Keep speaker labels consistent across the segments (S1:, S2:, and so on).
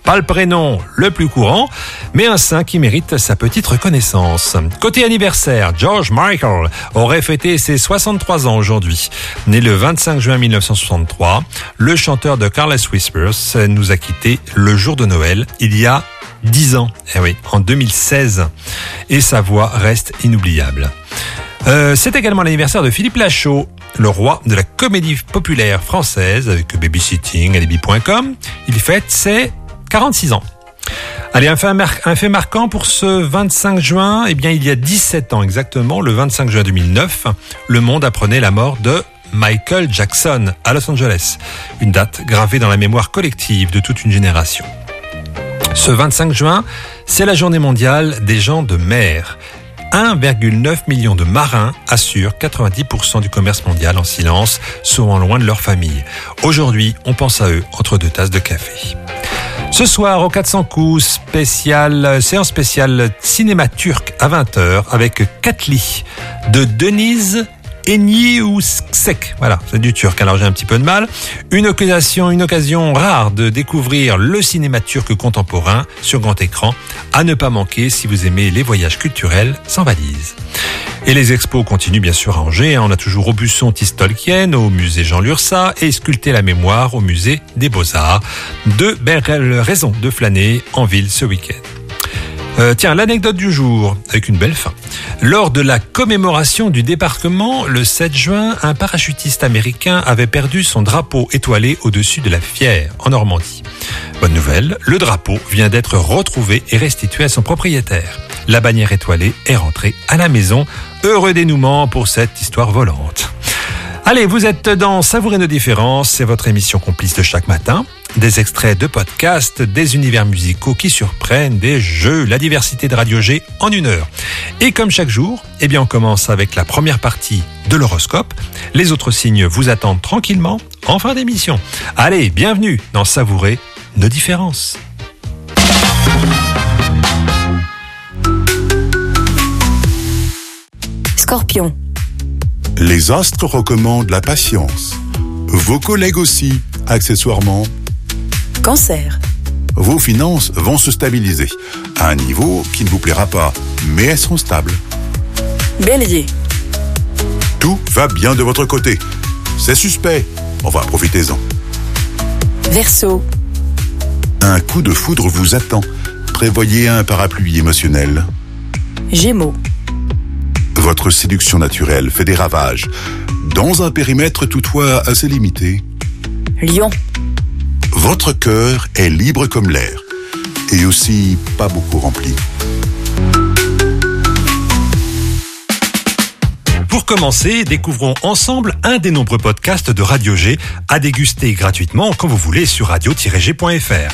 S1: Pas le prénom le plus courant, mais un saint qui mérite sa petite reconnaissance. Côté anniversaire, George Michael aurait fêté ses 63 ans aujourd'hui. Né le 25 juin 1963, le chanteur de Careless Whispers nous a quittés le jour de Noël, il y a 10 ans. Eh oui, en 2016. Et sa voix reste inoubliable. C'est également l'anniversaire de Philippe Lachaud, le roi de la comédie populaire française avec Babysitting, Alibi.com. Il fête ses 46 ans. Allez, un fait marquant pour ce 25 juin, eh bien, il y a 17 ans exactement, le 25 juin 2009, le monde apprenait la mort de Michael Jackson à Los Angeles. Une date gravée dans la mémoire collective de toute une génération. Ce 25 juin, c'est la journée mondiale des gens de mer. 1,9 million de marins assurent 90% du commerce mondial en silence, souvent loin de leur famille. Aujourd'hui, on pense à eux entre deux tasses de café. Ce soir, au 400 coups, séance spéciale cinéma turc à 20h avec Katli de Denise Eniusek. Voilà, c'est du turc, alors j'ai un petit peu de mal. Une occasion rare de découvrir le cinéma turc contemporain sur grand écran, à ne pas manquer si vous aimez les voyages culturels sans valise. Et les expos continuent bien sûr à Angers. On a toujours Aubusson Tolkien au musée Jean Lursa et Sculpter la mémoire au musée des Beaux-Arts. Deux belles raisons de flâner en ville ce week-end. Tiens, l'anecdote du jour, avec une belle fin. Lors de la commémoration du débarquement, le 7 juin, un parachutiste américain avait perdu son drapeau étoilé au-dessus de la Fière, en Normandie. Bonne nouvelle, le drapeau vient d'être retrouvé et restitué à son propriétaire. La bannière étoilée est rentrée à la maison. Heureux dénouement pour cette histoire volante. Allez, vous êtes dans Savourer nos différences, c'est votre émission complice de chaque matin. Des extraits de podcasts, des univers musicaux qui surprennent, des jeux, la diversité de Radio G en 1 heure. Et comme chaque jour, eh bien on commence avec la première partie de l'horoscope. Les autres signes vous attendent tranquillement en fin d'émission. Allez, bienvenue dans Savourer nos différences.
S2: Scorpion.
S3: Les astres recommandent la patience. Vos collègues aussi, accessoirement.
S2: Cancer.
S3: Vos finances vont se stabiliser, à un niveau qui ne vous plaira pas, mais elles seront stables.
S2: Bélier.
S3: Tout va bien de votre côté. C'est suspect. Enfin, profitez-en.
S2: Verseau.
S3: Un coup de foudre vous attend. Prévoyez un parapluie émotionnel.
S2: Gémeaux.
S3: Votre séduction naturelle fait des ravages, dans un périmètre toutefois assez limité.
S2: Lion.
S3: Votre cœur est libre comme l'air, et aussi pas beaucoup rempli.
S1: Pour commencer, découvrons ensemble un des nombreux podcasts de Radio G à déguster gratuitement quand vous voulez sur radio-g.fr.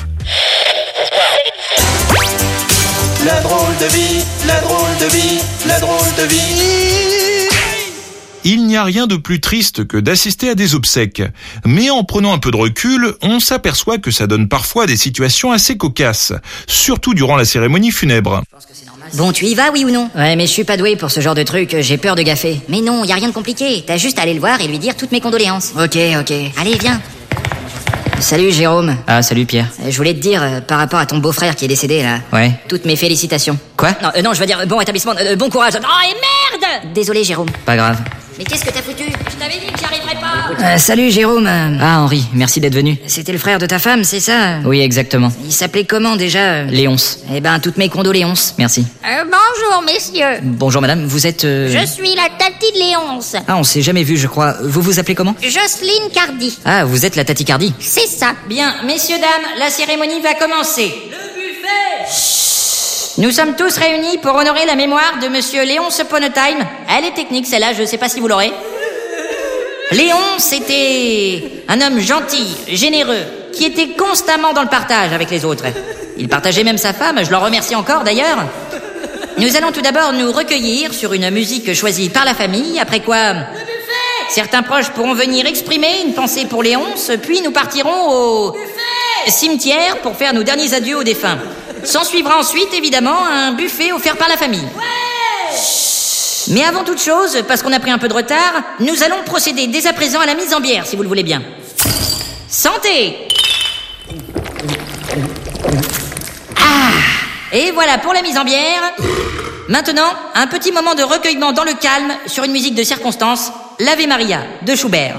S4: La drôle de vie, la drôle de vie, la drôle de vie.
S5: Il n'y a rien de plus triste que d'assister à des obsèques. Mais en prenant un peu de recul, on s'aperçoit que ça donne parfois des situations assez cocasses, surtout durant la cérémonie funèbre.
S6: Bon, tu y vas, oui ou non? Ouais, mais je suis pas doué pour ce genre de truc, j'ai peur de gaffer. Mais non, y a rien de compliqué, t'as juste à aller le voir et lui dire toutes mes condoléances. Ok. Allez, viens. Salut Jérôme.
S7: Ah, salut Pierre.
S6: Je voulais te dire, par rapport à ton beau-frère qui est décédé là.
S7: Ouais.
S6: Toutes mes félicitations.
S7: Quoi?
S6: Non, je veux dire, bon établissement, bon courage. Oh, et merde! Désolé Jérôme.
S7: Pas grave.
S6: Mais qu'est-ce que t'as foutu? Je t'avais dit que j'y arriverais pas.
S7: Salut Jérôme. Ah, Henri, merci d'être venu.
S6: C'était le frère de ta femme, c'est ça?
S7: Oui, exactement.
S6: Il s'appelait comment déjà?
S7: Léonce.
S6: Eh ben, toutes mes condoléances.
S7: Merci.
S8: Bonjour, messieurs.
S7: Bonjour madame, vous êtes...
S8: Je suis la tati de Léonce.
S7: Ah, on s'est jamais vu, je crois. Vous vous appelez comment?
S8: Jocelyne Cardi.
S7: Ah, vous êtes la tachycardie.
S8: C'est ça.
S6: Bien, messieurs, dames, la cérémonie va commencer. Le buffet! Nous sommes tous réunis pour honorer la mémoire de monsieur Léonce Ponetime. Elle est technique, celle-là, je sais pas si vous l'aurez. Léonce était un homme gentil, généreux, qui était constamment dans le partage avec les autres. Il partageait même sa femme, je l'en remercie encore d'ailleurs. Nous allons tout d'abord nous recueillir sur une musique choisie par la famille, après quoi... certains proches pourront venir exprimer une pensée pour Léonce, puis nous partirons au... cimetière pour faire nos derniers adieux aux défunts. S'en suivra ensuite, évidemment, un buffet offert par la famille. Mais avant toute chose, parce qu'on a pris un peu de retard, nous allons procéder dès à présent à la mise en bière, si vous le voulez bien. Santé! Et voilà pour la mise en bière. Maintenant, un petit moment de recueillement dans le calme sur une musique de circonstance, l'Ave Maria de Schubert.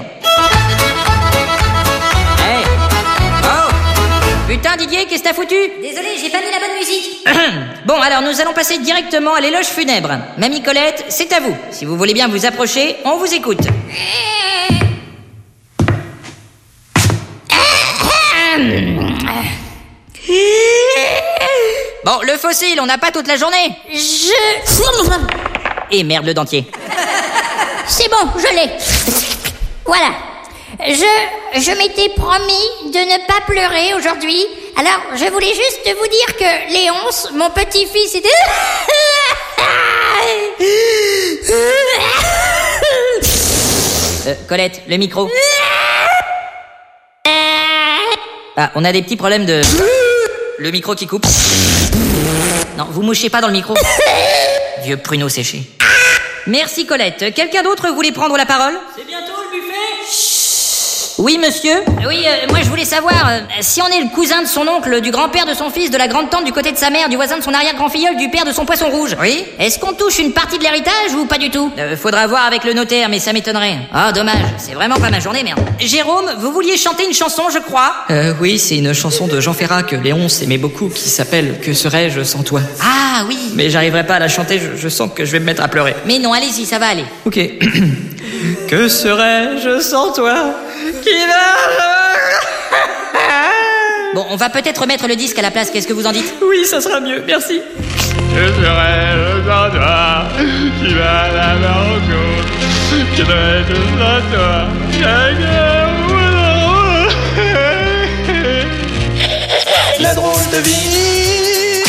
S6: Hey. Oh. Putain Didier, qu'est-ce que t'as foutu?
S8: Désolé, j'ai pas mis la bonne musique.
S6: Bon, alors nous allons passer directement à l'éloge funèbre. Mamie Colette, c'est à vous. Si vous voulez bien vous approcher, on vous écoute. Bon, le fossile, on n'a pas toute la journée. Et merde, le dentier.
S8: C'est bon, je l'ai. Voilà. Je m'étais promis de ne pas pleurer aujourd'hui. Alors, je voulais juste vous dire que Léonce, mon petit-fils, était...
S6: Colette, le micro. Ah, on a des petits problèmes de... Le micro qui coupe. Non, vous mouchez pas dans le micro. Vieux pruneau séché. Merci Colette. Quelqu'un d'autre voulait prendre la parole?
S7: C'est bientôt le buffet?
S6: Oui, monsieur?
S8: Oui, moi je voulais savoir,
S6: Si on est le cousin de son oncle, du grand-père de son fils, de la grande-tante du côté de sa mère, du voisin de son arrière-grand-filleul, du père de son poisson rouge.
S8: Oui.
S6: Est-ce qu'on touche une partie de l'héritage ou pas du tout? Faudra voir avec le notaire, mais ça m'étonnerait. Ah, dommage. C'est vraiment pas ma journée, merde. Jérôme, vous vouliez chanter une chanson, je crois?
S7: Oui, c'est une chanson de Jean Ferrat que Léonce aimait beaucoup qui s'appelle « Que serais-je sans toi ?»
S6: Ah, oui.
S7: Mais j'arriverai pas à la chanter, je sens que je vais me mettre à pleurer.
S6: Mais non, allez-y, ça va aller.
S7: Ok. Que serais-je sans toi? Qui va...
S6: Bon, on va peut-être remettre le disque à la place, qu'est-ce que vous en dites?
S7: Oui, ça sera mieux, merci.
S9: Que serais-je sans toi? Qui va la rencontre? Que serais-je sans toi?
S4: La drôle de vie.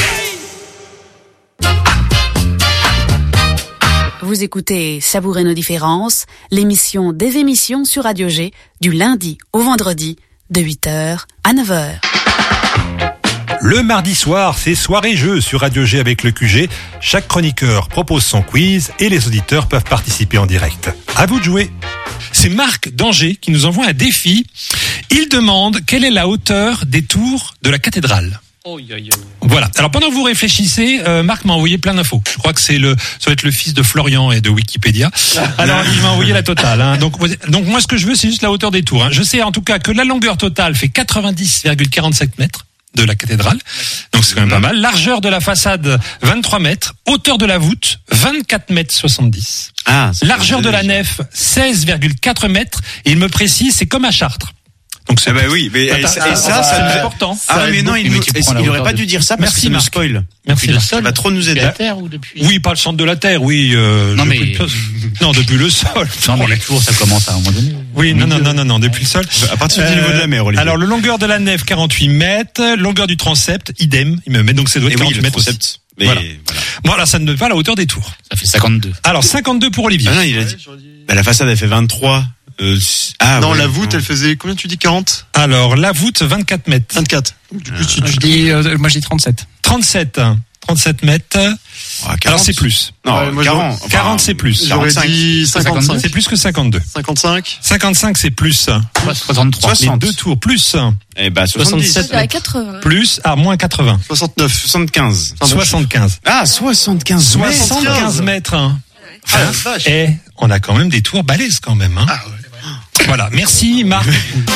S10: Vous écoutez Savourer nos différences, l'émission des émissions sur Radio G, du lundi au vendredi, de 8h à 9h.
S1: Le mardi soir, c'est soirée jeu sur Radio G avec le QG. Chaque chroniqueur propose son quiz et les auditeurs peuvent participer en direct. À vous de jouer.
S11: C'est Marc d'Angers qui nous envoie un défi. Il demande quelle est la hauteur des tours de la cathédrale. Voilà. Alors pendant que vous réfléchissez, Marc m'a envoyé plein d'infos. Je crois que ça doit être le fils de Florian et de Wikipédia. Alors il m'a envoyé la totale. Hein. Donc moi ce que je veux c'est juste la hauteur des tours. Hein. Je sais en tout cas que la longueur totale fait 90,47 mètres de la cathédrale. Donc c'est quand même pas mal. Largeur de la façade 23 mètres. Hauteur de la voûte 24 mètres 70. Largeur de la nef 16,4 mètres. Et il me précise c'est comme à Chartres. Donc c'est
S12: oui, mais c'est
S11: important.
S12: Mais non, il aurait pas dû dire ça parce que c'est le spoil.
S11: Merci.
S12: Ça va trop nous aider.
S11: La terre ou depuis? Oui, pas le centre de la terre, oui. Non depuis le sol.
S13: Non mais là toujours ça commence à un moment donné.
S11: Oui, non, depuis le sol.
S12: À partir du niveau de la mer, Olivier.
S11: Alors le longueur de la nef 48 mètres, longueur du transept idem, il me met donc c'est doit être 48 mètres aussi.
S12: Mais
S11: voilà. Bon, alors ça ne donne pas la hauteur des tours.
S13: Ça fait 52.
S11: Alors 52 pour Olivier.
S12: Ah non, il a dit. La façade elle fait 23. La voûte, elle faisait combien tu dis 40?
S11: Alors, la voûte, 24 mètres.
S12: 24.
S13: Du coup, moi, je dis 37.
S11: 37 mètres. Alors, c'est plus.
S12: Non,
S11: 40, c'est plus.
S12: J'aurais dit 55.
S11: C'est plus que 52.
S12: 55.
S11: 55, c'est plus.
S13: 63.
S11: Les deux tours, plus.
S12: 67.
S2: 80.
S11: Plus, moins 80.
S12: 69. 75.
S11: 75.
S12: 75.
S11: 75 mètres. Et on a quand même des tours balèzes quand même. Hein. Voilà, merci Marc.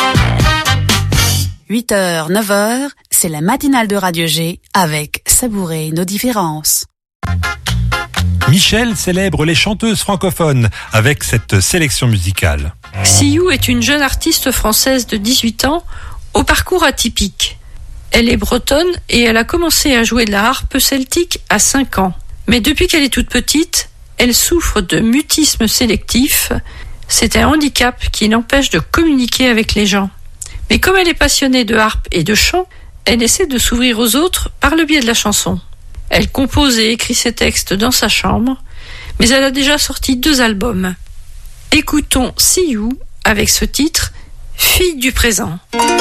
S10: 8h, 9h, c'est la matinale de Radio G avec Savourer nos différences.
S1: Michel célèbre les chanteuses francophones avec cette sélection musicale.
S14: Xiyu est une jeune artiste française de 18 ans au parcours atypique. Elle est bretonne et elle a commencé à jouer de la harpe celtique à 5 ans. Mais depuis qu'elle est toute petite, elle souffre de mutisme sélectif. C'est un handicap qui l'empêche de communiquer avec les gens. Mais comme elle est passionnée de harpe et de chant, elle essaie de s'ouvrir aux autres par le biais de la chanson. Elle compose et écrit ses textes dans sa chambre, mais elle a déjà sorti 2 albums. Écoutons Xiyu avec ce titre « Fille du présent ».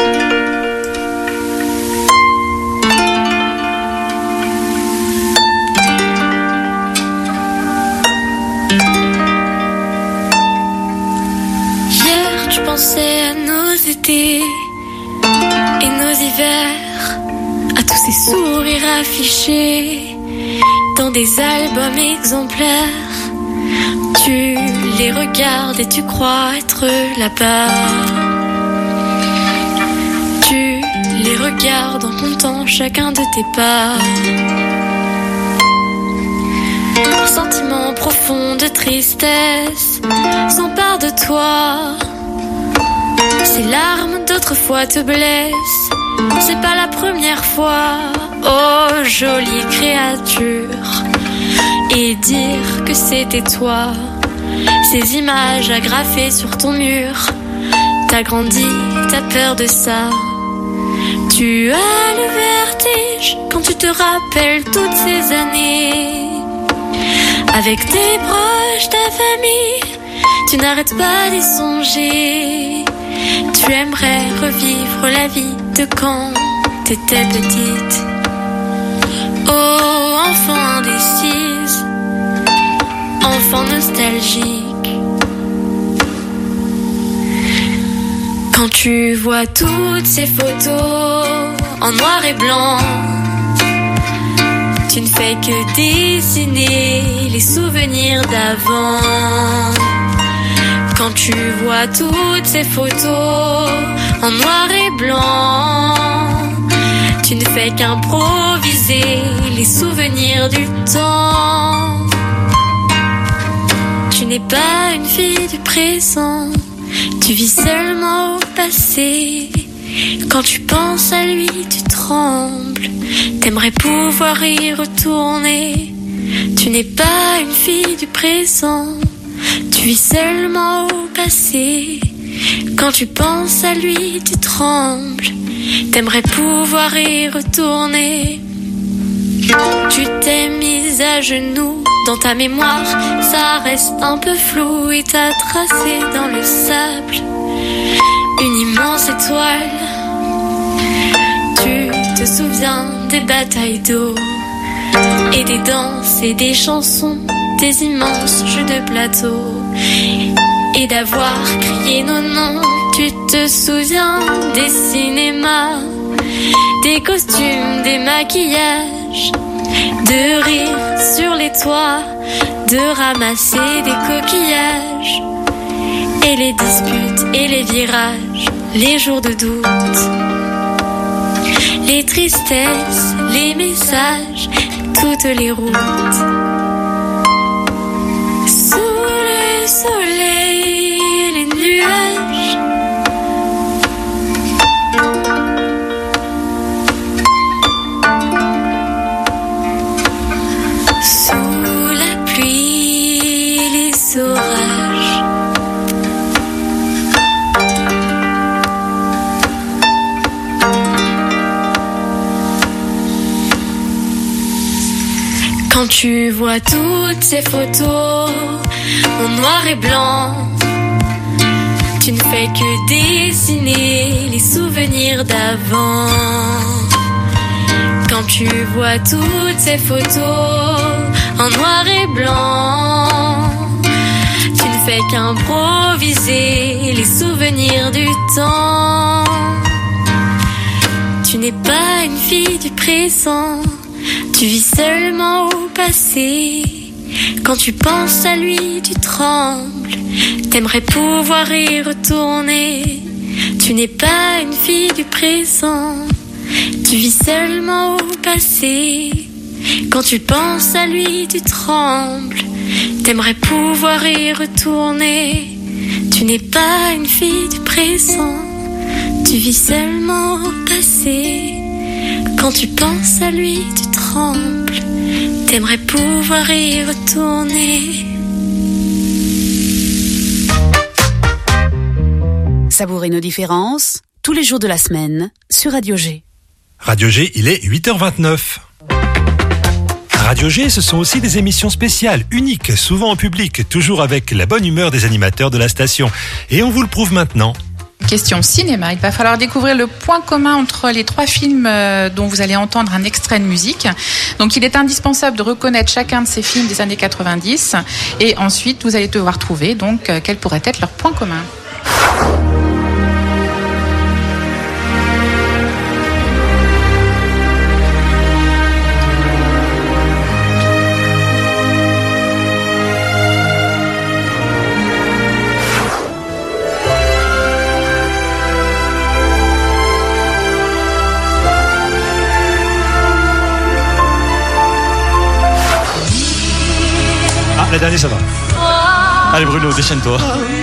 S15: Je pensais à nos étés et nos hivers, à tous ces tes sourires affichés dans des albums exemplaires. Tu les regardes et tu crois être là-bas. Tu les regardes en comptant chacun de tes pas. Un sentiment profond de tristesse s'empare de toi. Ces larmes d'autrefois te blessent, c'est pas la première fois. Oh jolie créature, et dire que c'était toi. Ces images agrafées sur ton mur, t'as grandi, t'as peur de ça. Tu as le vertige quand tu te rappelles toutes ces années. Avec tes proches, ta famille, tu n'arrêtes pas d'y songer. Tu aimerais revivre la vie de quand t'étais petite. Oh, enfant indécise, enfant nostalgique. Quand tu vois toutes ces photos en noir et blanc, tu ne fais que dessiner les souvenirs d'avant. Quand tu vois toutes ces photos en noir et blanc, tu ne fais qu'improviser les souvenirs du temps. Tu n'es pas une fille du présent, tu vis seulement au passé. Quand tu penses à lui, tu trembles, t'aimerais pouvoir y retourner. Tu n'es pas une fille du présent, tu vis seulement au passé. Quand tu penses à lui, tu trembles, t'aimerais pouvoir y retourner. Tu t'es mise à genoux dans ta mémoire, ça reste un peu flou et t'as tracé dans le sable une immense étoile. Tu te souviens des batailles d'eau et des danses et des chansons, des immenses jeux de plateau et d'avoir crié nos noms. Tu te souviens des cinémas, des costumes, des maquillages, de rire sur les toits, de ramasser des coquillages, et les disputes et les virages, les jours de doute, les tristesses, les messages, toutes les routes. Sous le soleil et les nuages, sous la pluie et les orages, quand tu vois toutes ces photos en noir et blanc, tu ne fais que dessiner les souvenirs d'avant. Quand tu vois toutes ces photos en noir et blanc, tu ne fais qu'improviser les souvenirs du temps. Tu n'es pas une fille du présent, tu vis seulement au passé. Quand tu penses à lui, tu trembles, t'aimerais pouvoir y retourner. Tu n'es pas une fille du présent, tu vis seulement au passé. Quand tu penses à lui, tu trembles, t'aimerais pouvoir y retourner. Tu n'es pas une fille du présent, tu vis seulement au passé. Quand tu penses à lui, tu trembles, t'aimerais pouvoir y retourner.
S10: Savourez nos différences tous les jours de la semaine sur Radio G.
S1: Radio G, il est 8h29. Radio G, ce sont aussi des émissions spéciales, uniques, souvent en public, toujours avec la bonne humeur des animateurs de la station. Et on vous le prouve maintenant.
S16: Question cinéma, il va falloir découvrir le point commun entre les trois films dont vous allez entendre un extrait de musique. Donc il est indispensable de reconnaître chacun de ces films des années 90 et ensuite vous allez devoir trouver donc quel pourrait être leur point commun.
S17: la dernière, ça va.
S18: Allez Bruno, déchaîne-toi.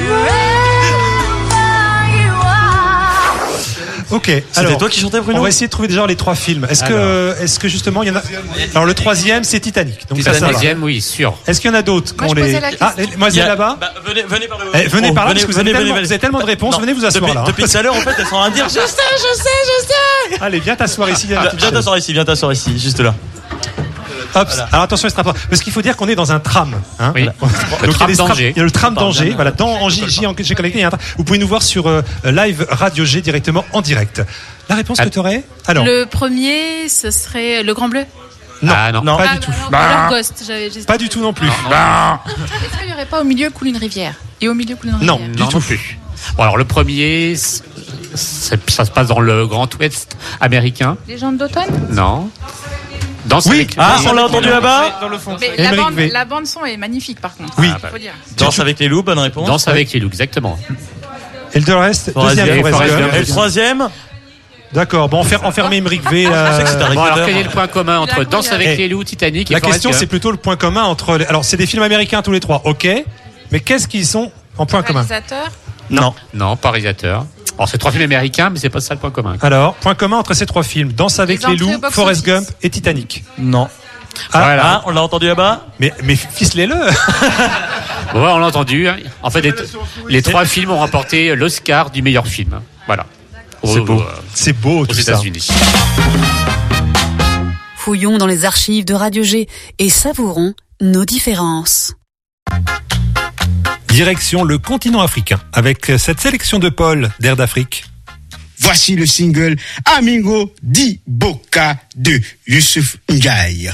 S17: Ok.
S18: C'était toi qui chantais, Bruno?
S17: On va essayer de trouver déjà les 3 films. Est-ce que justement il y en a? Alors le 3e, c'est Titanic. Donc
S19: le 3e, oui, sûr.
S17: Est-ce qu'il y en a d'autres?
S16: Moi, je posais la question.
S17: Ah, demoiselle là-bas.
S18: Venez par le.
S17: Venez par là parce que vous avez tellement de réponses. Venez vous asseoir là.
S18: Depuis tout à l'heure, en fait, elles sont en train de dire. Je sais.
S17: Allez, viens t'asseoir ici.
S18: Viens t'asseoir ici, juste là.
S17: Hop. Voilà. Alors attention, parce qu'il faut dire qu'on est dans un tram. Hein,
S19: oui.
S17: Donc, il y a le tram d'Angers. Voilà, dans j'ai connecté. Vous pouvez nous voir sur Live Radio G directement en direct. La réponse que tu aurais? Alors.
S16: Le premier, ce serait le Grand Bleu.
S17: Non, pas du tout.
S16: Alors Ghost.
S17: Pas du tout non plus.
S16: Est-ce qu'il n'y aurait pas au milieu coule une rivière? Et au milieu coule une rivière?
S17: Non, du tout plus.
S19: Bon, alors le premier, ça se passe dans le Grand Ouest américain.
S16: Légende d'automne?
S19: Non.
S18: On l'a entendu là-bas.
S16: Dans le fond. Mais la bande son est magnifique par contre.
S17: Oui.
S16: Faut dire.
S18: Danse avec les loups, bonne réponse.
S19: Danse avec les loups, exactement.
S17: Et le reste, deuxième.
S18: Et le troisième?
S17: D'accord, bon, enfermer Emmerich V.
S19: Bon, alors quel est le point commun entre Danse avec les loups, Titanic et
S17: La
S19: Forrest
S17: question,
S19: Gump?
S17: c'est plutôt le point commun entre. Alors, c'est des films américains tous les 3, ok. Mais qu'est-ce qu'ils sont en point commun?
S16: Réalisateur?
S19: Non, pas réalisateur. Alors, c'est 3 films américains, mais c'est pas ça le point commun.
S17: Alors, point commun entre ces 3 films: Danse avec les loups, Forrest Gump et Titanic.
S18: Non.
S19: Voilà.
S18: On l'a entendu là-bas.
S17: Mais ficelez-le.
S19: Bon, on l'a entendu. Hein. En fait, les 3 films ont remporté l'Oscar du meilleur film. Voilà.
S17: C'est beau. C'est beau tout
S19: aux
S17: ça.
S19: États-Unis.
S10: Fouillons dans les archives de Radio G et savourons nos différences.
S1: Direction le continent africain avec cette sélection de Paul d'Air d'Afrique.
S20: Voici le single Amigo di Boca de Youssouf Ndiaye.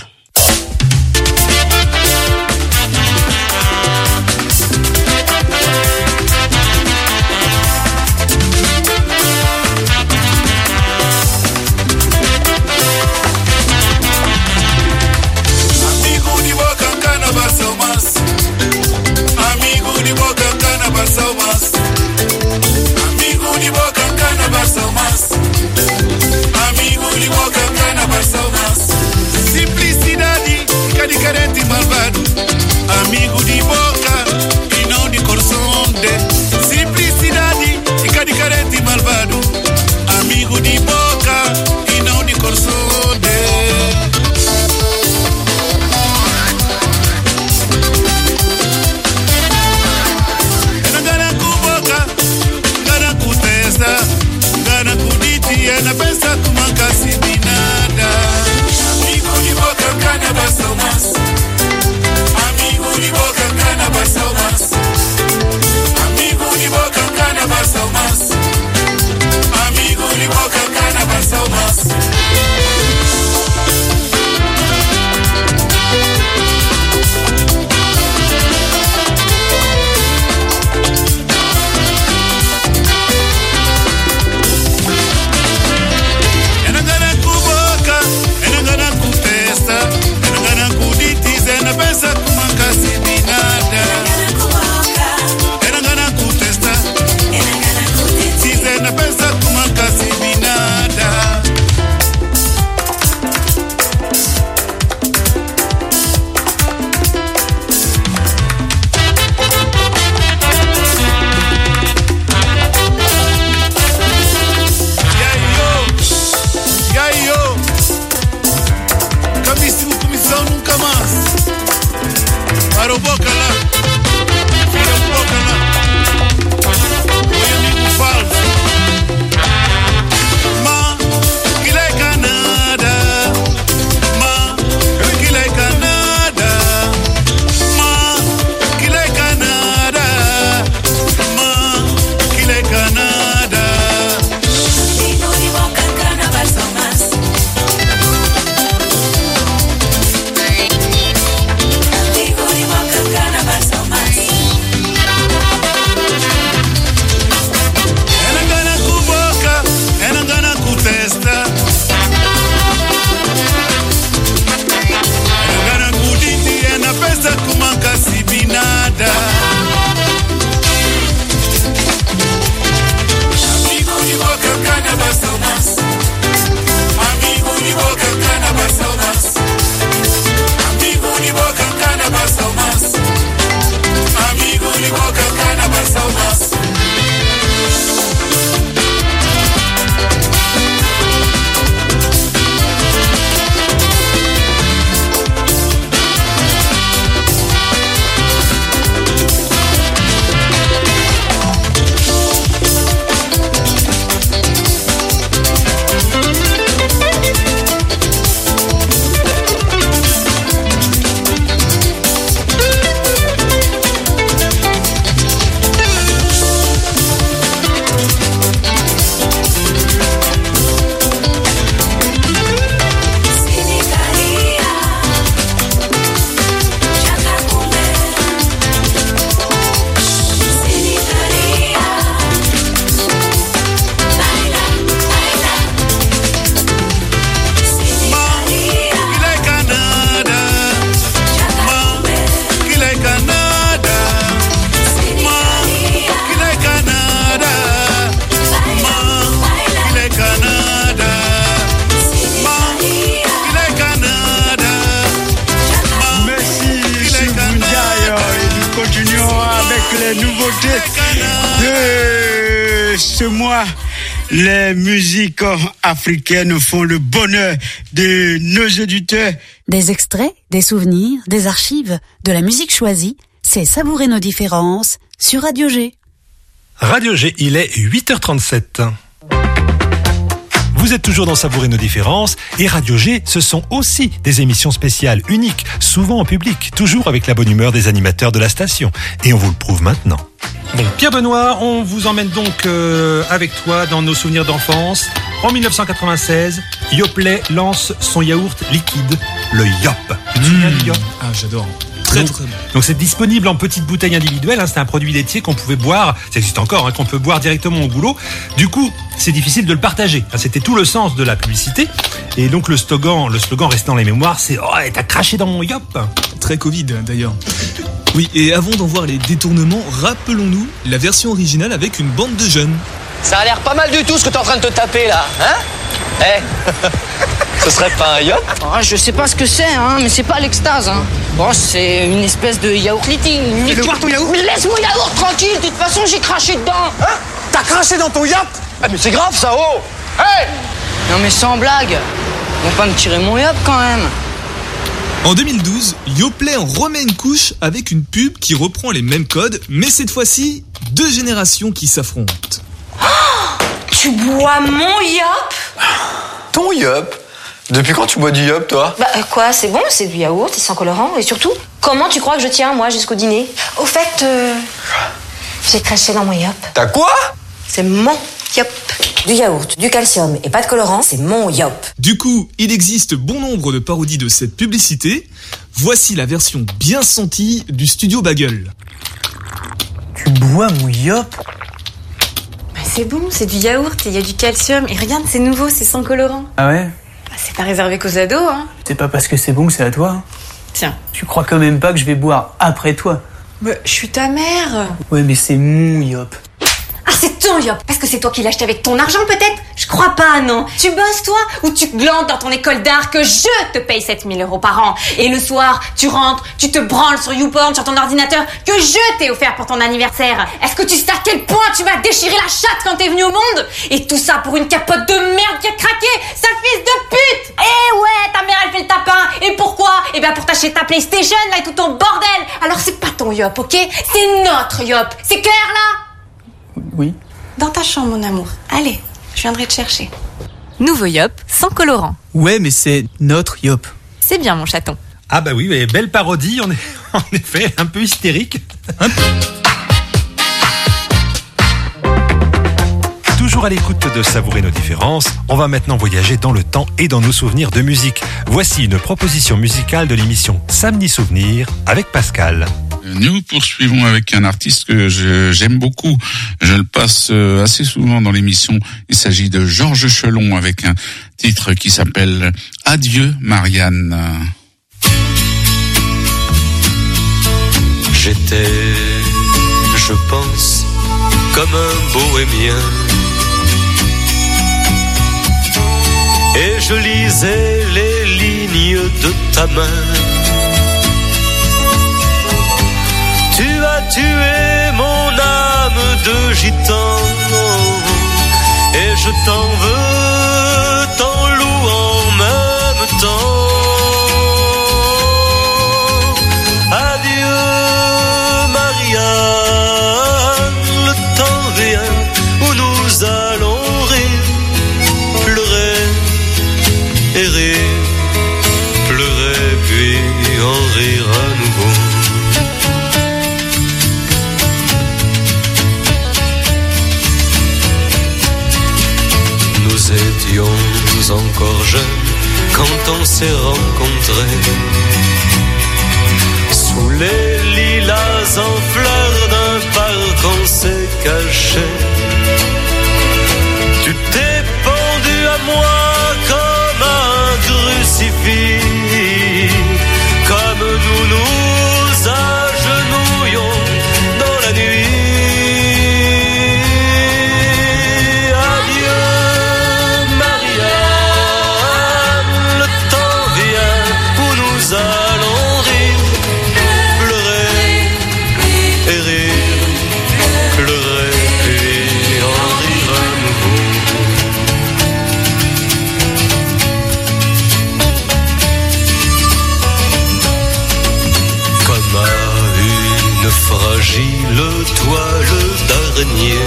S21: Diferente malvado, amigo de boca e não de coração de simplicidade, fica diferente malvado, amigo de boca e não de coração de gana com boca, gana com testa, gana com diti, é na pensa que manca se de nada, amigo de boca, gana bastante. Amigo de boca, cana, bastante. Amigo de boca, cana, bastante. Amigo de boca, cana, bastante.
S22: Canabas
S20: ce mois, les musiques africaines font le bonheur de nos auditeurs.
S10: Des extraits, des souvenirs, des archives, de la musique choisie, c'est Savourer nos différences sur Radio G.
S1: Radio G, il est 8h37. Vous êtes toujours dans Savourer nos différences et Radio G, ce sont aussi des émissions spéciales, uniques, souvent en public, toujours avec la bonne humeur des animateurs de la station. Et on vous le prouve maintenant. Bon, Pierre Benoît, on vous emmène donc avec toi dans nos souvenirs d'enfance. En 1996, Yoplait lance son yaourt liquide, le Yop. Tu te souviens du Yop ?
S3: Ah, j'adore. Très bon.
S1: Donc c'est disponible en petites bouteilles individuelles, c'est un produit laitier qu'on pouvait boire, ça existe encore, qu'on peut boire directement au goulot. Du coup, c'est difficile de le partager. C'était tout le sens de la publicité. Et donc le slogan restant dans les mémoires, c'est « Oh, t'as craché dans mon Yop !»
S3: Très Covid d'ailleurs. Oui, et avant d'en voir les détournements, rappelons-nous la version originale avec une bande de jeunes.
S22: Ça a l'air pas mal du tout ce que t'es en train de te taper là, hein ? Ce serait pas un Yop ?
S23: Je sais pas ce que c'est, mais c'est pas l'extase. Bon, c'est une espèce de yaourt liquide.
S22: Nique-toi ton yaourt !
S23: Mais laisse mon yaourt tranquille, de toute façon j'ai craché dedans.
S22: Hein ? T'as craché dans ton Yop ? Mais c'est grave ça, oh ! Hey !
S23: Non mais sans blague, ils vont pas me tirer mon Yop quand même.
S3: En 2012, Yoplait en remet une couche avec une pub qui reprend les mêmes codes, mais cette fois-ci, 2 générations qui s'affrontent.
S24: Tu bois mon Yop ?
S22: Ton Yop ? Depuis quand tu bois du Yop, toi ?
S24: Quoi, c'est bon, c'est du yaourt, c'est sans colorant, et surtout, comment tu crois que je tiens, moi, jusqu'au dîner ? Au fait, j'ai craché dans mon Yop.
S22: T'as quoi ?
S24: C'est mon Yop. Du yaourt, du calcium et pas de colorant, c'est mon Yop.
S3: Du coup, il existe bon nombre de parodies de cette publicité. Voici la version bien sentie du studio Bagel.
S22: Tu bois mon Yop ?
S24: C'est bon, c'est du yaourt, il y a du calcium, et regarde, c'est nouveau, c'est sans colorant.
S22: Ah ouais ?
S24: C'est pas réservé qu'aux ados,
S22: C'est pas parce que c'est bon que c'est à toi.
S24: Tiens.
S22: Tu crois quand même pas que je vais boire après toi ?
S24: Mais je suis ta mère.
S22: Ouais, mais c'est mon Yop.
S24: Ah, c'est ton Yop. Parce que c'est toi qui l'as acheté avec ton argent, peut-être ? Je crois pas, non. Tu bosses, toi ? Ou tu glandes dans ton école d'art que je te paye 7 000 € par an ? Et le soir, tu rentres, tu te branles sur YouPorn, sur ton ordinateur, que je t'ai offert pour ton anniversaire. Est-ce que tu sais à quel point tu m'as déchiré la chatte quand t'es venu au monde ? Et tout ça pour une capote de merde qui a craqué, sa fils de pute ! Eh ouais, ta mère, elle fait le tapin. Et pourquoi ? Eh ben pour t'acheter ta PlayStation, là, et tout ton bordel. Alors c'est pas ton Yop, ok ? C'est notre Yop. C'est clair, là ?
S22: Oui.
S24: Dans ta chambre, mon amour. Allez, je viendrai te chercher. Nouveau Yop, sans colorant.
S3: Ouais, mais c'est notre Yop.
S24: C'est bien, mon chaton.
S1: Ah bah oui, mais belle parodie, on est en effet un peu hystérique. Toujours à l'écoute de Savourer nos différences, on va maintenant voyager dans le temps et dans nos souvenirs de musique. Voici une proposition musicale de l'émission Samedi Souvenir avec Pascal.
S25: Nous poursuivons avec un artiste que j'aime beaucoup. Je le passe assez souvent dans l'émission. Il s'agit de Georges Chelon avec un titre qui s'appelle Adieu Marianne.
S26: J'étais, je pense, comme un bohémien. Et je lisais les lignes de ta main. Tu as tué mon âme de gitan et je t'en veux, t'en loue en même temps. Adieu Marianne, le temps vient où nous allons rire, pleurer et rire, pleurer puis en rire à nouveau. Nous étions encore jeunes quand on s'est rencontrés. Sous les lilas en fleurs d'un parc on s'est caché. Tu t'es pendu à moi comme un crucifix, comme nous nous agenouillons dans la nuit. fragile, toi le dernier.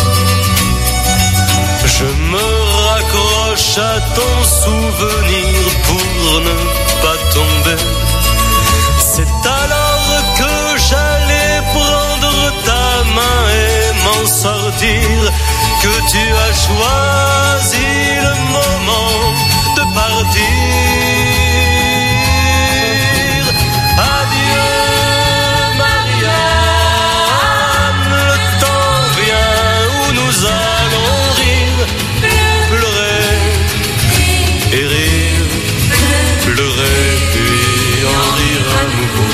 S26: Je me raccroche à ton souvenir pour ne pas tomber. C'est alors que j'allais prendre ta main et m'en sortir, que tu as choisi le moment de partir. Adieu Marianne, le temps vient où nous allons rire, pleurer et rire, pleurer puis en rire à nouveau.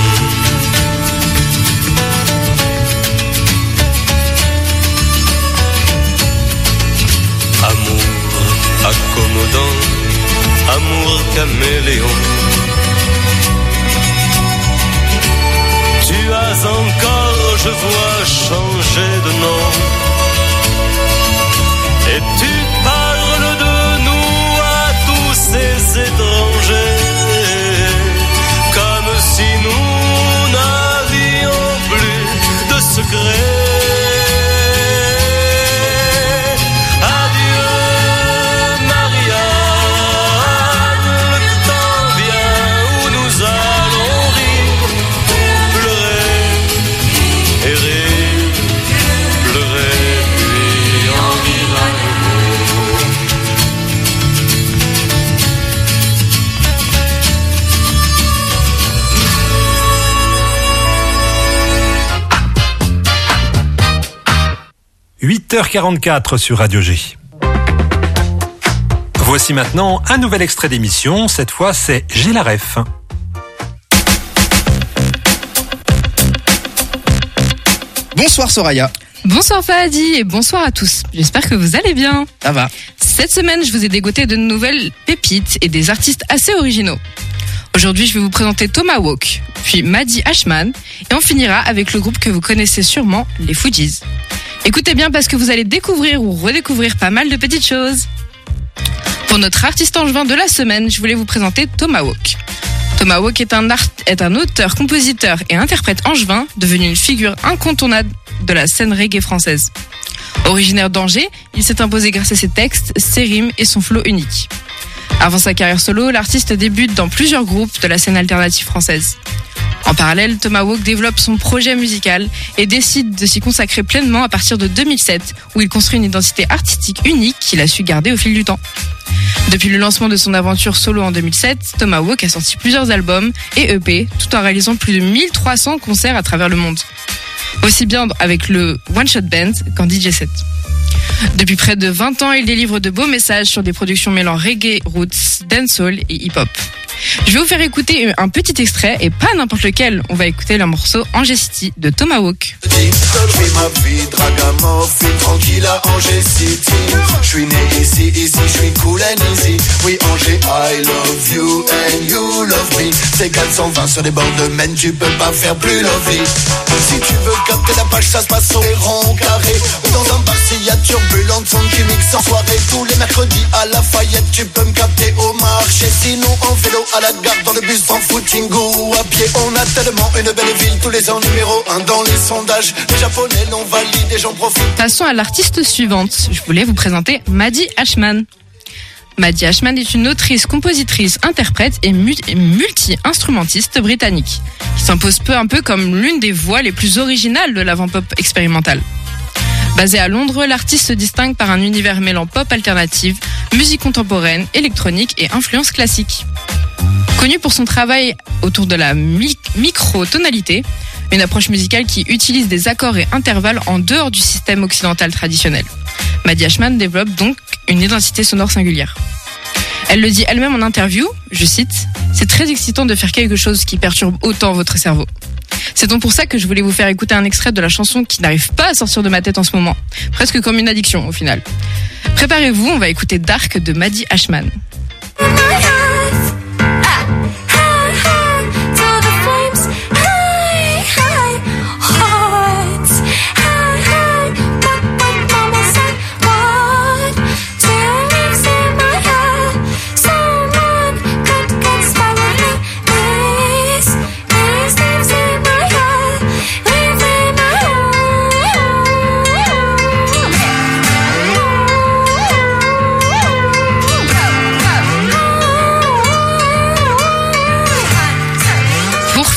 S26: Amour accommodant, amour caméléon. Tu as encore, je vois, changé de nom. Et tu parles de nous à tous ces étrangers, comme si nous n'avions plus de secrets.
S1: « 8h44 sur Radio G. Voici maintenant un nouvel extrait d'émission. Cette fois, c'est J'ai la ref.
S4: Bonsoir Soraya.
S5: Bonsoir Fahadi et bonsoir à tous. J'espère que vous allez bien.
S4: Ça va.
S5: Cette semaine, je vous ai dégoté de nouvelles pépites et des artistes assez originaux. Aujourd'hui, je vais vous présenter Tomahawk, puis Maddie Ashman, et on finira avec le groupe que vous connaissez sûrement, les Fugees. Écoutez bien parce que vous allez découvrir ou redécouvrir pas mal de petites choses. Pour notre artiste angevin de la semaine, je voulais vous présenter Tomahawk. Tomahawk est un auteur, compositeur et interprète angevin devenu une figure incontournable de la scène reggae française. Originaire d'Angers, il s'est imposé grâce à ses textes, ses rimes et son flow unique. Avant sa carrière solo, l'artiste débute dans plusieurs groupes de la scène alternative française. En parallèle, Tomahawk développe son projet musical et décide de s'y consacrer pleinement à partir de 2007, où il construit une identité artistique unique qu'il a su garder au fil du temps. Depuis le lancement de son aventure solo en 2007, Tomahawk a sorti plusieurs albums et EP, tout en réalisant plus de 1300 concerts à travers le monde. Aussi bien avec le One Shot Band qu'en DJ set. Depuis près de 20 ans, il délivre de beaux messages sur des productions mêlant reggae, roots, dancehall et hip-hop. Je vais vous faire écouter un petit extrait et pas n'importe lequel. On va écouter le morceau Angers City de Tomahawk.
S6: Je vis ma vie, ragamuffin, tranquille à Angers City. Je suis né ici, je suis cool and easy. Oui, Angers, I love you and you love me. C'est 420 sur des bords de Maine, tu peux pas faire plus lovely. Si tu veux capter la page, ça se passe au rond carré. Ou dans un bar, s'il y a turbulence, son qui mixe en soirée. Tous les mercredis à Lafayette, tu peux me capter au marché. Sinon, en vélo à la gare, dans le bus, en footing ou à pied. On a tellement une belle ville, tous les ans numéro 1 dans les sondages. Les Japonais l'ont validé, j'en profite.
S5: Passons à l'artiste suivante. Je voulais vous présenter Maddie Ashman. Maddie Ashman est une autrice, compositrice, interprète et multi-instrumentiste britannique, qui s'impose peu à peu comme l'une des voix les plus originales de l'avant-pop expérimental. Basée à Londres, l'artiste se distingue par un univers mêlant pop alternative, musique contemporaine, électronique et influence classique. Connue pour son travail autour de la microtonalité, une approche musicale qui utilise des accords et intervalles en dehors du système occidental traditionnel. Maddie Ashman développe donc une identité sonore singulière. Elle le dit elle-même en interview, je cite, « C'est très excitant de faire quelque chose qui perturbe autant votre cerveau. » C'est donc pour ça que je voulais vous faire écouter un extrait de la chanson qui n'arrive pas à sortir de ma tête en ce moment. Presque comme une addiction au final. Préparez-vous, on va écouter Dark de Maddie Ashman.
S15: Living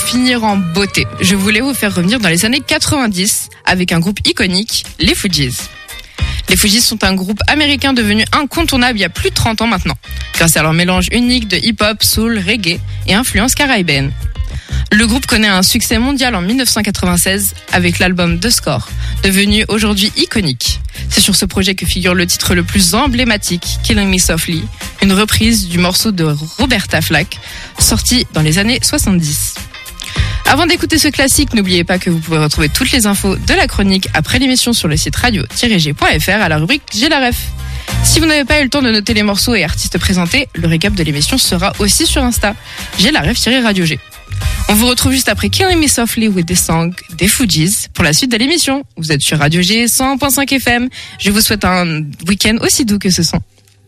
S5: finir en beauté, je voulais vous faire revenir dans les années 90 avec un groupe iconique, les Fugees. Les Fugees sont un groupe américain devenu incontournable il y a plus de 30 ans maintenant, grâce à leur mélange unique de hip-hop, soul, reggae et influence caribéenne. Le groupe connaît un succès mondial en 1996 avec l'album The Score, devenu aujourd'hui iconique. C'est sur ce projet que figure le titre le plus emblématique, Killing Me Softly, une reprise du morceau de Roberta Flack, sorti dans les années 70. Avant d'écouter ce classique, n'oubliez pas que vous pouvez retrouver toutes les infos de la chronique après l'émission sur le site radio-g.fr à la rubrique J'ai la ref. Si vous n'avez pas eu le temps de noter les morceaux et artistes présentés, le récap de l'émission sera aussi sur Insta. J'ai la ref-radio G. On vous retrouve juste après Killing Me Softly with the Song des Fugees pour la suite de l'émission. Vous êtes sur Radio G 100.5 FM. Je vous souhaite un week-end aussi doux que ce son.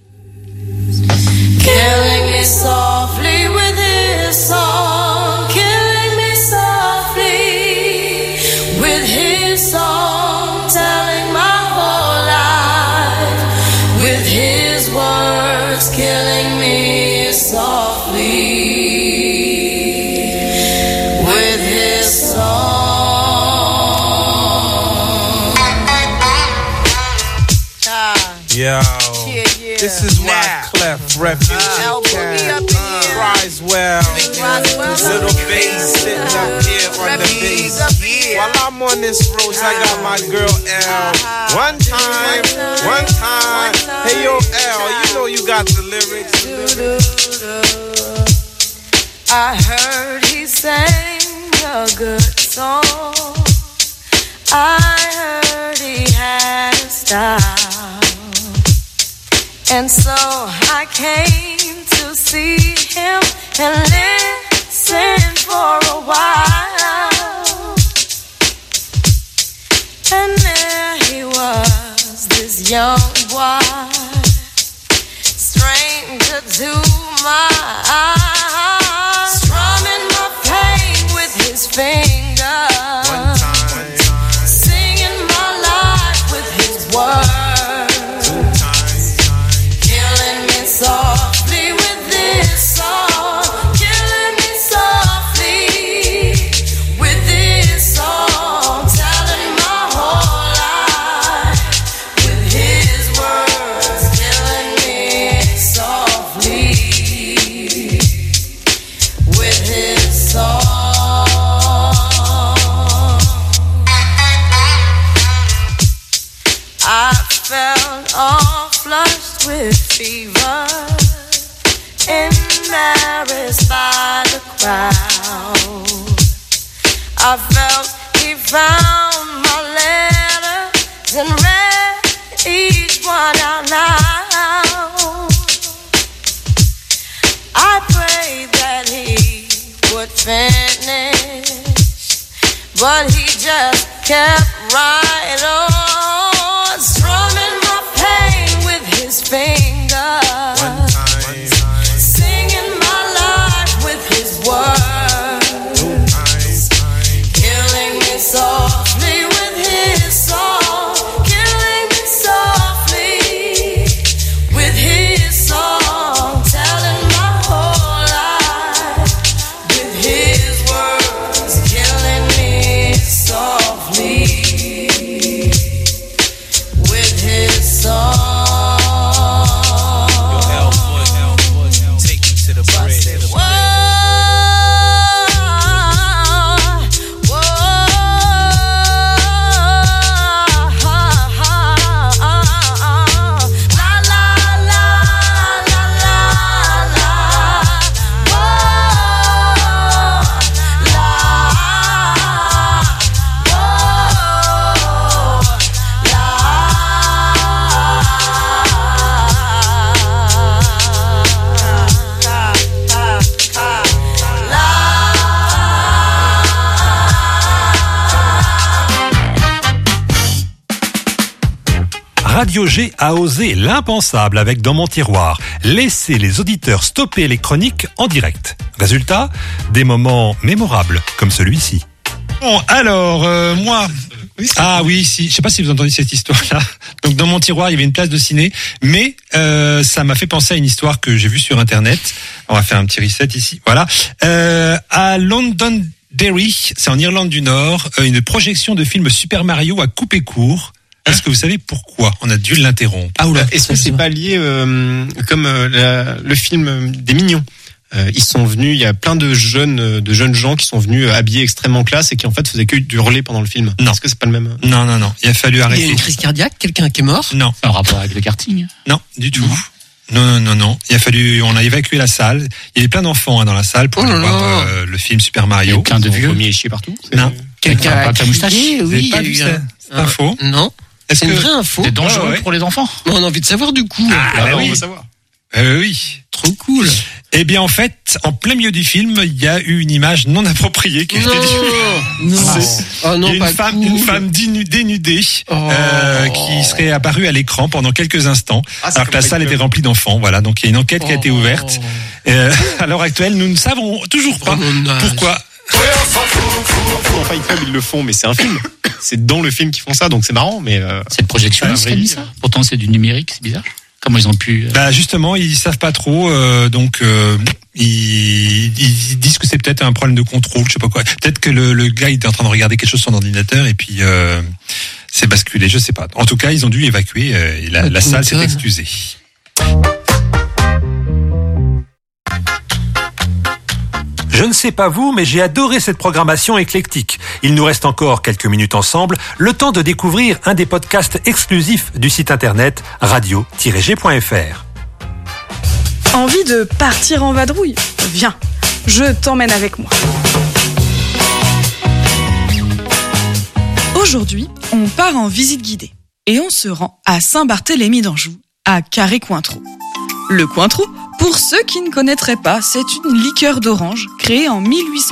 S2: Killing me softly with his song, killing me softly with his song, telling my whole life with his words, killing me softly.
S7: Yo, this is Wyclef, Refuge, Criswell, little bass sitting up here on the bass. While I'm on this road, I got my girl L. One time, hey yo L, you know you got the lyrics.
S2: I heard he sang a good song. I heard he had a style. And so I came to see him and listen for a while. And there he was, this young boy, stranger to my eyes, strumming my pain with his fingers, singing my life with his words. Softly with this song, killing me softly with this song, telling my whole life with his words, killing me softly with his song. I felt all flushed with fever, embarrassed by the crowd. I felt he found my letters and read each one out loud. I prayed that he would finish, but he just kept right on, strumming my pain with his fingers, singing my life with his words, killing me softly with his song, killing me softly with his song, telling my whole life with his words, killing me softly with his song.
S1: Radio G a osé l'impensable avec Dans mon tiroir, laisser les auditeurs stopper les chroniques en direct. Résultat, des moments mémorables comme celui-ci.
S11: Bon, alors, moi... Ah oui, si. Je sais pas si vous entendez cette histoire-là. Donc dans mon tiroir, il y avait une place de ciné, mais ça m'a fait penser à une histoire que j'ai vue sur Internet. On va faire un petit reset ici. Voilà. À London Derry, c'est en Irlande du Nord, une projection de film Super Mario a coupé court. Est-ce que vous savez pourquoi on a dû l'interrompre?
S8: Est-ce que c'est pas lié comme le film des Mignons? Ils sont venus, il y a plein de jeunes gens qui sont venus habillés extrêmement classe et qui en fait faisaient que hurler pendant le film.
S11: Non.
S8: Est-ce que c'est pas le même?
S11: Non. Il a fallu arrêter.
S9: Il y a une crise cardiaque, quelqu'un qui est mort?
S11: Non.
S19: En rapport avec le karting?
S11: Non, du tout. Non. On a évacué la salle. Il y avait plein d'enfants dans la salle pour aller voir le film Super Mario.
S19: Et plein de vieux.
S8: Vomi et chier partout.
S11: Non.
S9: Quelqu'un a
S19: la moustache?
S9: crié, oui,
S11: Pas vu cette info?
S9: Non. C'est une vraie info.
S19: C'est dangereux pour les enfants.
S9: On a envie de savoir du coup.
S11: Oui.
S8: On va savoir.
S11: Oui.
S9: Trop cool.
S11: Eh bien, en fait, en plein milieu du film, il y a eu une image non appropriée qui a été diffusée. Il y a une femme dénudée qui serait apparue à l'écran pendant quelques instants, alors que la salle était remplie d'enfants. Voilà, donc il y a une enquête qui a été ouverte. À l'heure actuelle, nous ne savons toujours pas pourquoi.
S8: Dans Fight Club, ils le font, mais c'est un film. C'est dans le film qu'ils font ça, donc c'est marrant. Mais
S19: c'est une projection, c'est mis ça. Pourtant, c'est du numérique, c'est bizarre. Comment ils ont pu
S11: justement, ils savent pas trop, donc ils disent que c'est peut-être un problème de contrôle, je sais pas quoi. Peut-être que le gars il était en train de regarder quelque chose sur son ordinateur et puis c'est basculé, je sais pas. En tout cas, ils ont dû évacuer et la salle s'est excusée. Je ne sais pas vous, mais j'ai adoré cette programmation éclectique. Il nous reste encore quelques minutes ensemble, le temps de découvrir un des podcasts exclusifs du site internet radio-g.fr.
S12: Envie de partir en vadrouille? Viens, je t'emmène avec moi. Aujourd'hui, on part en visite guidée et on se rend à Saint-Barthélemy d'Anjou, à Carré-Cointreau. Le Cointreau, pour ceux qui ne connaîtraient pas, c'est une liqueur d'orange créée en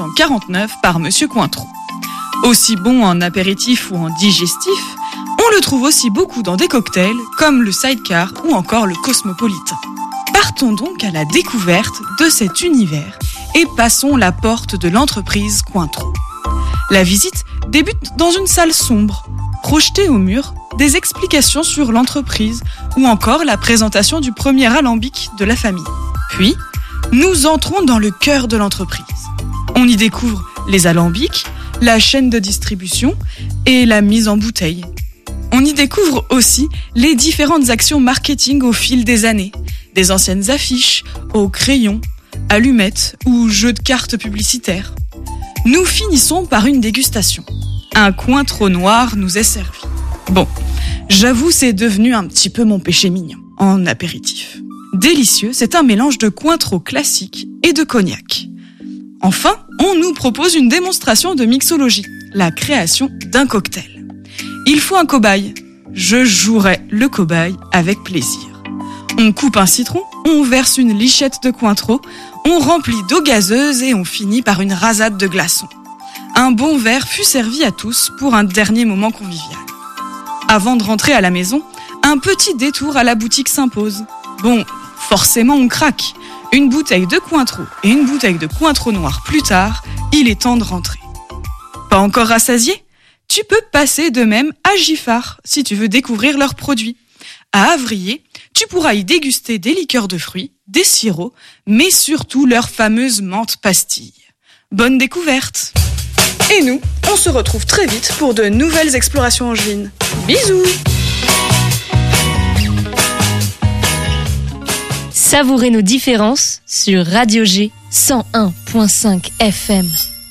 S12: 1849 par Monsieur Cointreau. Aussi bon en apéritif ou en digestif, on le trouve aussi beaucoup dans des cocktails comme le Sidecar ou encore le Cosmopolitain. Partons donc à la découverte de cet univers et passons la porte de l'entreprise Cointreau. La visite débute dans une salle sombre. Projetées au mur, des explications sur l'entreprise ou encore la présentation du premier alambic de la famille. Puis, nous entrons dans le cœur de l'entreprise. On y découvre les alambics, la chaîne de distribution et la mise en bouteille. On y découvre aussi les différentes actions marketing au fil des années, des anciennes affiches aux crayons, allumettes ou jeux de cartes publicitaires. Nous finissons par une dégustation. Un Cointreau noir nous est servi. Bon, j'avoue, c'est devenu un petit peu mon péché mignon, en apéritif. Délicieux, c'est un mélange de Cointreau classique et de cognac. Enfin, on nous propose une démonstration de mixologie, la création d'un cocktail. Il faut un cobaye. Je jouerai le cobaye avec plaisir. On coupe un citron, on verse une lichette de Cointreau, on remplit d'eau gazeuse et on finit par une rasade de glaçons. Un bon verre fut servi à tous pour un dernier moment convivial. Avant de rentrer à la maison, un petit détour à la boutique s'impose. Bon, forcément on craque. Une bouteille de Cointreau et une bouteille de Cointreau noir plus tard, il est temps de rentrer. Pas encore rassasié? Tu peux passer de même à Giffard si tu veux découvrir leurs produits. À Avrier, tu pourras y déguster des liqueurs de fruits, des sirops, mais surtout leur fameuse menthe pastille. Bonne découverte! Et nous, on se retrouve très vite pour de nouvelles explorations angevines. Bisous!
S13: Savourez nos différences sur Radio G 101.5 FM.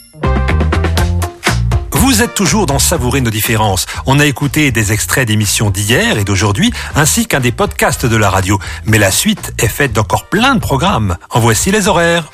S1: Vous êtes toujours dans Savourer nos différences. On a écouté des extraits d'émissions d'hier et d'aujourd'hui, ainsi qu'un des podcasts de la radio. Mais la suite est faite d'encore plein de programmes. En voici les horaires.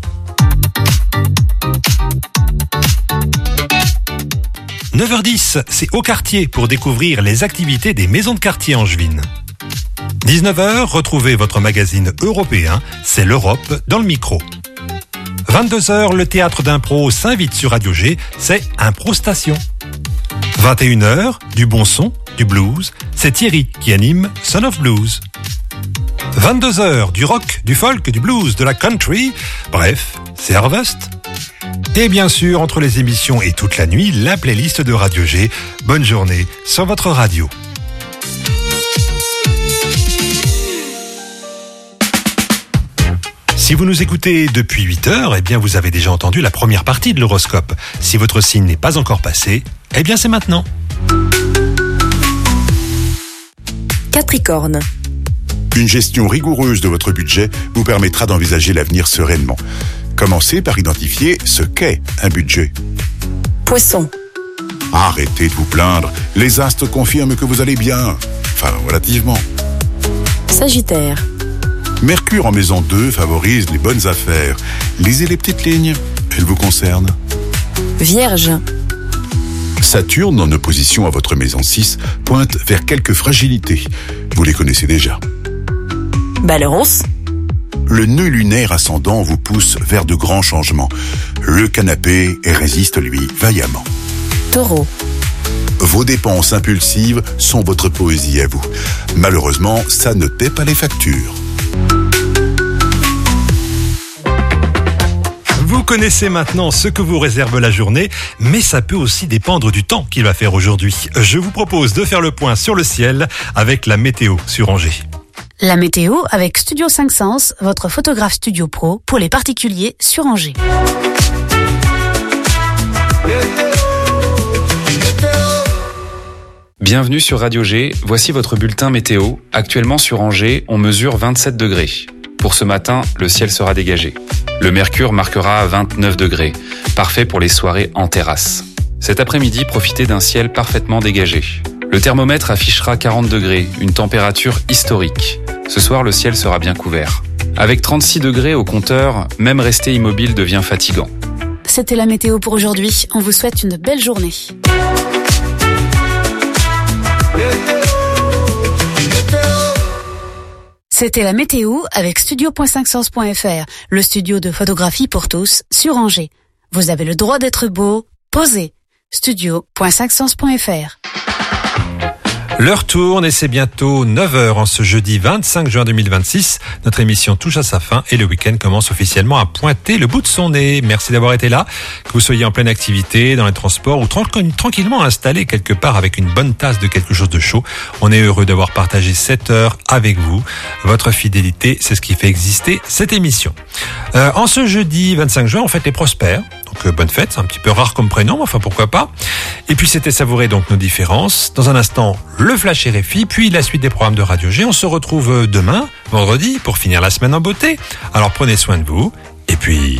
S1: 9h10, c'est au quartier pour découvrir les activités des maisons de quartier angevines. 19h, retrouvez votre magazine européen, c'est l'Europe dans le micro. 22h, le théâtre d'impro s'invite sur Radio G, c'est Impro Station. 21h, du bon son, du blues, c'est Thierry qui anime Son of Blues. 22h, du rock, du folk, du blues, de la country, bref, c'est Harvest. Et bien sûr, entre les émissions et toute la nuit, la playlist de Radio G. Bonne journée sur votre radio. Si vous nous écoutez depuis 8 heures, eh bien vous avez déjà entendu la première partie de l'horoscope. Si votre signe n'est pas encore passé, eh bien c'est maintenant.
S14: Capricorne.
S16: Une gestion rigoureuse de votre budget vous permettra d'envisager l'avenir sereinement. Commencez par identifier ce qu'est un budget.
S14: Poisson.
S16: Arrêtez de vous plaindre, les astres confirment que vous allez bien. Enfin, relativement.
S14: Sagittaire.
S16: Mercure en maison 2 favorise les bonnes affaires. Lisez les petites lignes, elles vous concernent.
S14: Vierge.
S16: Saturne, en opposition à votre maison 6, pointe vers quelques fragilités. Vous les connaissez déjà.
S14: Balance.
S16: Le nœud lunaire ascendant vous pousse vers de grands changements. Le canapé résiste, lui, vaillamment.
S14: Taureau.
S16: Vos dépenses impulsives sont votre poésie à vous. Malheureusement, ça ne paie pas les factures.
S1: Vous connaissez maintenant ce que vous réserve la journée, mais ça peut aussi dépendre du temps qu'il va faire aujourd'hui. Je vous propose de faire le point sur le ciel avec la météo sur Angers.
S10: La météo avec Studio 5 Sens, votre photographe studio pro pour les particuliers sur Angers.
S17: Bienvenue sur Radio G, voici votre bulletin météo. Actuellement sur Angers, on mesure 27 degrés. Pour ce matin, le ciel sera dégagé. Le mercure marquera 29 degrés, parfait pour les soirées en terrasse. Cet après-midi, profitez d'un ciel parfaitement dégagé. Le thermomètre affichera 40 degrés, une température historique. Ce soir, le ciel sera bien couvert. Avec 36 degrés au compteur, même rester immobile devient fatigant.
S10: C'était la météo pour aujourd'hui. On vous souhaite une belle journée. C'était la météo avec studio.5sens.fr, le studio de photographie pour tous sur Angers. Vous avez le droit d'être beau, posez. studio.5sens.fr.
S1: L'heure tourne et c'est bientôt 9h en ce jeudi 25 juin 2026. Notre émission touche à sa fin et le week-end commence officiellement à pointer le bout de son nez. Merci d'avoir été là, que vous soyez en pleine activité, dans les transports ou tranquillement installé quelque part avec une bonne tasse de quelque chose de chaud. On est heureux d'avoir partagé cette heure avec vous. Votre fidélité, c'est ce qui fait exister cette émission. En ce jeudi 25 juin, on fête les prospères. Donc bonne fête, c'est un petit peu rare comme prénom, mais enfin pourquoi pas. Et puis c'était savourer donc nos différences. Dans un instant, le Flash RFI, puis la suite des programmes de Radio G. On se retrouve demain, vendredi, pour finir la semaine en beauté. Alors prenez soin de vous, et puis